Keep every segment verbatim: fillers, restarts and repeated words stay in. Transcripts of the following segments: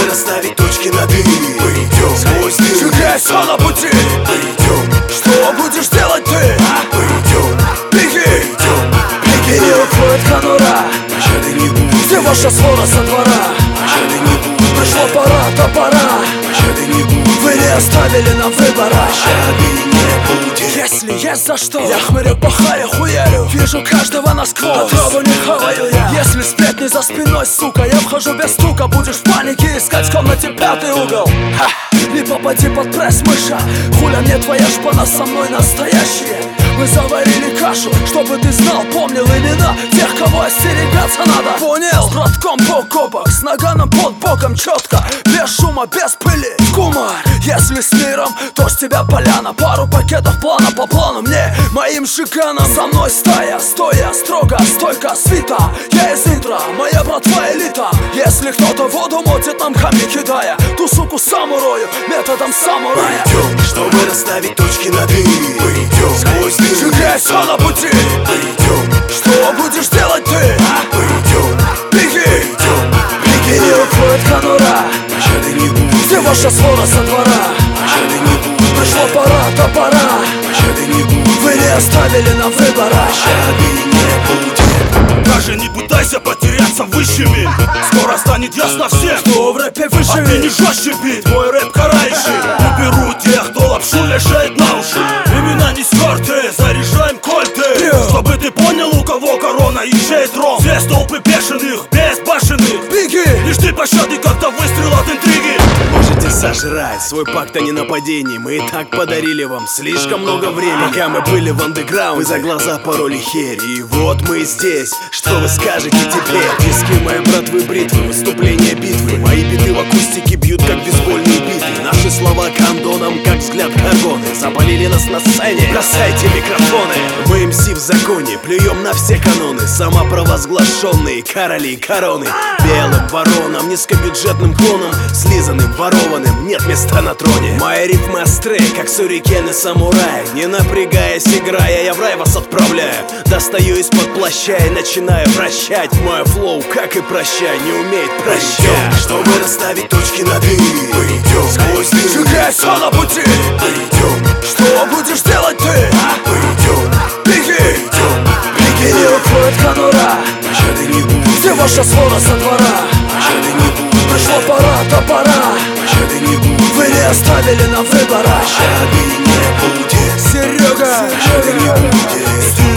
чтобы расставить точки над «и». Мы идем сквозь дым, сжигая все на пути. Мы идем, что будешь делать ты? Мы идем, беги, идем, беги, не уходит конура. пощады не будет, где ваша свора со двора? пощады не будет, Пришла пора, то пора. пощады не будет, Вы не оставили нам выбора. пощады не будет. Если есть за что, я хмырю по харе хуярю. Вижу каждого насквозь, отраву не хаваю я. Если сплетни за спиной, сука, я вхожу без стука. Будешь в панике искать в комнате пятый угол. Ха! Не попади под пресс, мыша. Хуля мне твоя шпана, со мной настоящие. Мы заварили кашу, чтобы ты знал, помнил имена тех, кого остерегаться надо. Понял? С братком бок о бок, с наганом под боком, четко, без шума, без пыли. Кумар, если с миром, то с тебя поляна. Пару пакетов плана по плану мне, моим шиканом. Со мной стая, стоя, строго, стойка, свита. Я из интро, моя братва элита. Если кто-то воду мотит, нам камни кидая, ту суку самурою, методом самурая. Мы идем, чтобы расставить точки над «и». Мы идем сквозь дым, сжигая все на пути. Мы идем, что будешь делать ты? Мы идем, беги, идем, беги, не уходит конура. пощады не будет, где ваша свора со двора? пощады не будет, Пришла пора, то пора. пощады не будет, Вы не оставили нам выбора. пощады не будет. Даже не пытайся потеряться высшими. Скоро станет ясно всем, Кто в рэпе а ты не выживет? жестче бит, мой рэп карающий. Уберу тех, кто лапшу вешает на уши. Имена не стерты, заряжаем кольты. Чтобы ты понял, у кого корона и чей трон. Здесь толпы бешеных, безбашенных. Беги, Лишь ты пощады, как-то выстрел от интриги. Можете сожрать свой пакт о ненападении. Мы и так подарили вам слишком много времени. Пока мы были в андеграунде, вы за глаза пороли херь. И вот мы здесь, что вы скажете теперь? Диски моей братвы бритвы, выступления битвы. Мои биты в акустике бьют, как бейсбольные биты. Наши слова кондоном, как взгляд Гаргоны. Запалили нас на сцене, бросайте микрофоны. Мы эм си в законе, плюем на все каноны. Самопровозглашенные короли и короны. Белым вороном, низкобюджетным клоном, слизанным, ворованным, нет места на троне. Мои рифмы остры, как сюрикены самурая. Не напрягаясь, играя, я в рай вас отправляю. Достаю из-под плаща и начинаю вращать. Мой флоу, как и прощай, не умеет Мы идем, прощать. чтобы расставить точки над «и». Мы идем сквозь дым, сжигая все на пути. Мы идем, что будешь делать ты? Мы идем, Беги, идем, беги, не уходит конура. пощады не будет, где ваша свора со двора? пощады не будет, Пришла пора, то пора. пощады не будет, Вы не оставили нам выбора. пощады не будет, Серега, пощады не будет,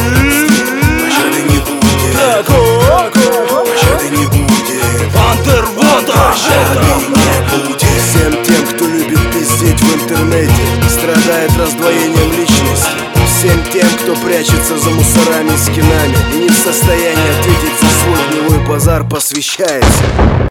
пощады не будет, пощады не будет, Андервота, пощады не будет. Всем тем, кто любит пиздеть в интернете, страдает раздвоением личности. Всем тем, кто прячется за мусорами и скинами и не в состоянии ответить за свой гнилой базар, посвящается.